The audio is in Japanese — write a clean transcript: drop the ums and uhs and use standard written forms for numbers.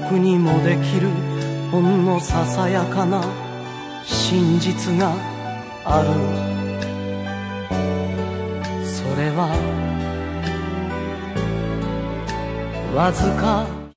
僕にもできるほんのささやかな真実がある。それはわずか